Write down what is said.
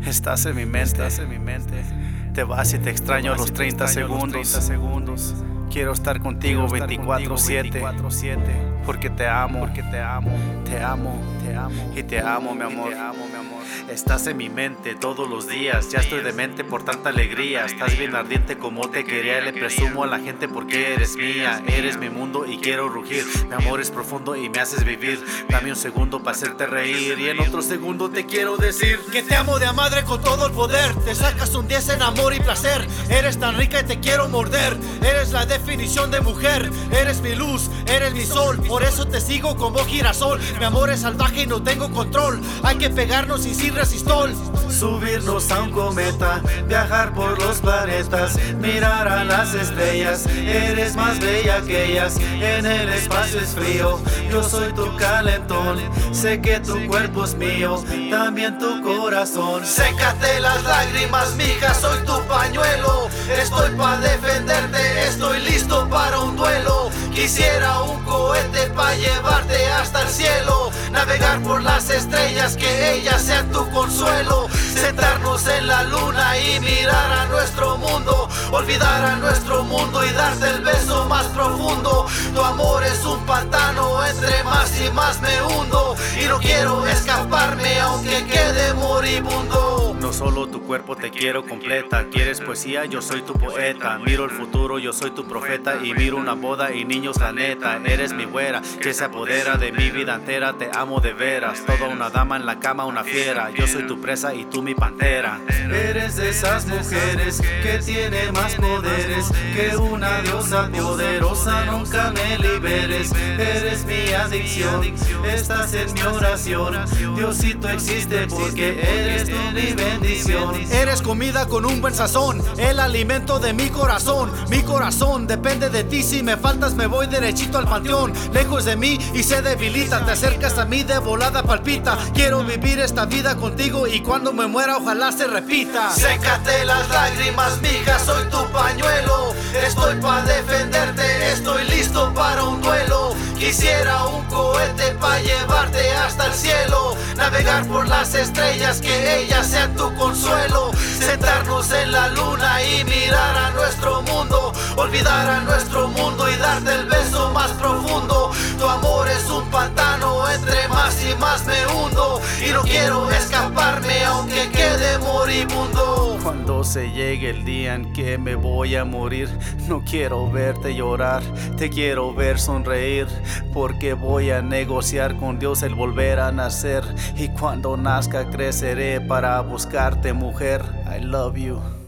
Estás en mi mente. Te vas y te extraño a los 30 segundos. Quiero estar contigo 24/7. Porque te amo. Te amo. Y te amo, mi amor. Estás en mi mente todos los días. Ya estoy demente por tanta alegría. Estás bien ardiente como te quería. Le presumo a la gente porque eres mía. Eres mi mundo y quiero rugir. Mi amor es profundo y me haces vivir. Dame un segundo para hacerte reír. Y en otro segundo te quiero decir que te amo de a madre con todo el poder. Te sacas un 10 en amor y placer. Eres tan rica y te quiero morder. Eres la definición de mujer. Eres mi luz, eres mi sol. Por eso te sigo como girasol. Mi amor es salvaje y no tengo control. Hay que pegarnos y sin resistol. Subirnos a un cometa, viajar por los planetas, mirar a las estrellas. Eres más bella que ellas. En el espacio es frío, yo soy tu calentón. Sé que tu cuerpo es mío, también tu corazón. Sécate las lágrimas, mija, soy tu pañuelo. Estoy pa' defenderte, estoy listo para un duelo. Quisiera un cohete pa' llevarte hasta el cielo. Navegar por las estrellas, que ellas sean tu consuelo. Sentarnos en la luna y mirar a nuestro mundo. Olvidar a nuestro mundo y darte el beso más profundo. Tu amor es un pantano, entre más y más me hundo. Y no quiero escaparme aunque quede moribundo. No solo tu cuerpo te quiero completa. Quieres poesía, yo soy tu poeta. Miro el futuro, yo soy tu profeta. Y miro una boda y niños la neta. Eres mi güera, que se apodera de mi vida entera. Te amo de veras, toda una dama en la cama, una fiera. Yo soy tu presa y tú mi pantera. Eres de esas mujeres que tiene más poderes que una diosa poderosa. Nunca me liberes, eres mi adicción. Estás en mi oración. Diosito existe porque eres tú mi bendición. Eres comida con un buen sazón, el alimento de mi corazón. Mi corazón depende de ti, si me faltas me voy derechito al panteón. Lejos de mí y se debilita, te acercas a mí de volada palpita. Quiero vivir esta vida contigo y cuando me muera ojalá se repita. Sécate las lágrimas, mija, soy tu pañuelo. Estoy pa' defenderte, estoy listo para un duelo. Quisiera un cohete pa' llevarte hasta el cielo. Navegar por las estrellas, que ellas sean tu consuelo. Sentarnos en la luna y mirar a nuestro mundo. Olvidar a nuestro mundo y darte el beso más profundo. Tu amor es un pantano, entre más y más me hundo. Y no quiero escaparme aunque quede moribundo. Cuando se llegue el día en que me voy a morir, no quiero verte llorar, te quiero ver sonreír. Porque voy a negociar con Dios el volver a nacer. Y cuando nazca creceré para buscarte, mujer. I love you.